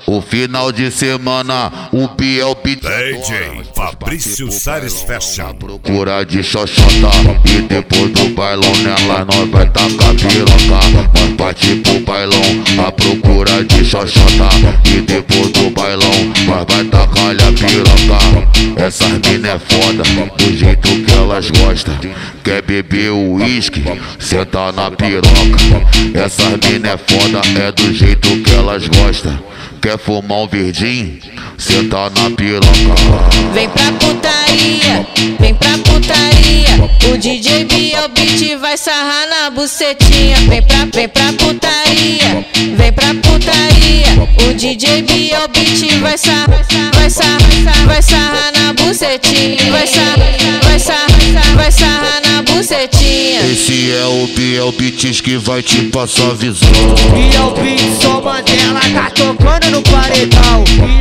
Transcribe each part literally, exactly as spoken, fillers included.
O final de semana, o Biel Beat D J Fabrício Salles Fashion. Procura de xoxota e depois do bailão nela nós vai tacar piroca. Nós parte pro bailão a procura de xoxota e depois do bailão nós vai tacar a piroca. Essas mina é foda do jeito que elas gostam. Quer beber o uísque, senta na piroca. Essas mina é foda, é do jeito que elas gostam. Quer fumar um verdinho, senta na piroca. Vem pra putaria, vem pra putaria. O D J Biel Beat vai sarrar na bucetinha. Vem pra, vem pra putaria, vem pra putaria. O D J Biel Beat vai sarrar, vai sarrar, vai sarrar na bucetinha. Vai sarrar, vai sarrar, vai sarrar na bucetinha. Esse é o Biel Beat que vai te passar visão. Biel Beat, só Mandela tá tocando no paredão.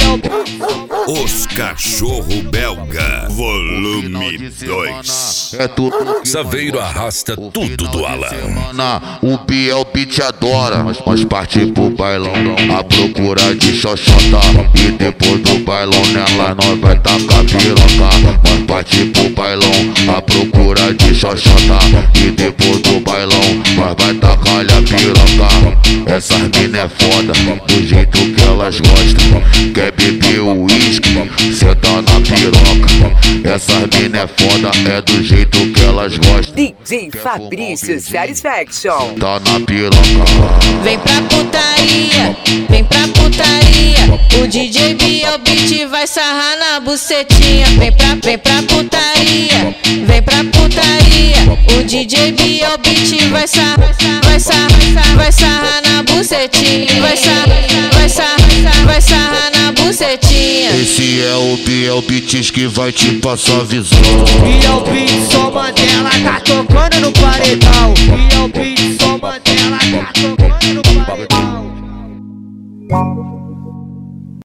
Os Cachorro Belga, volume dois. É tudo Saveiro arrasta tudo do Alan. O Biel Beat adora, mas nós parte pro bailão a procura de xoxota e depois do bailão nela nós vai tacar piroca. Nós parte pro bailão a procura de xoxota e depois do bailão nós vai tacar a piroca. Essas mina é foda do jeito que elas gostam. Quer beber o uísque, senta na piroca. Essas mina é foda, é do jeito que elas gostam. D J Fabrício Salles Fashion. Tá na piroca. Vem pra putaria, vem pra putaria. O D J Biel Beat vai sarrar na bucetinha. Vem pra, vem pra putaria, vem pra putaria. O D J Biel Beat vai sarrar, vai sarrar, vai sarrar na bucetinha. Vai sarrar, vai sarrar, vai sarrar na bucetinha. Esse é o Biel Beat que vai te passar visão. Biel Beat, só Mandela tá tocando no paredão. Biel Beat, só Mandela tá tocando no paredão.